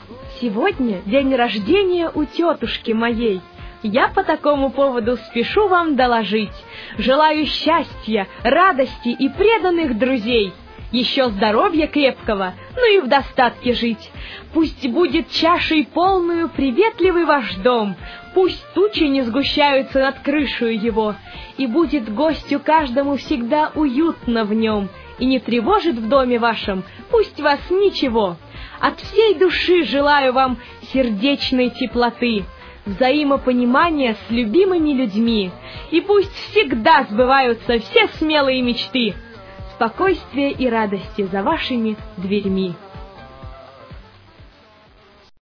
Сегодня день рождения у тетушки моей. Я по такому поводу спешу вам доложить. Желаю счастья, радости и преданных друзей. Еще здоровья крепкого, ну и в достатке жить. Пусть будет чашей полную приветливый ваш дом, пусть тучи не сгущаются над крышей его, и будет гостю каждому всегда уютно в нем, и не тревожит в доме вашем, пусть вас ничего. От всей души желаю вам сердечной теплоты, взаимопонимания с любимыми людьми, и пусть всегда сбываются все смелые мечты. Спокойствия и радости за вашими дверьми.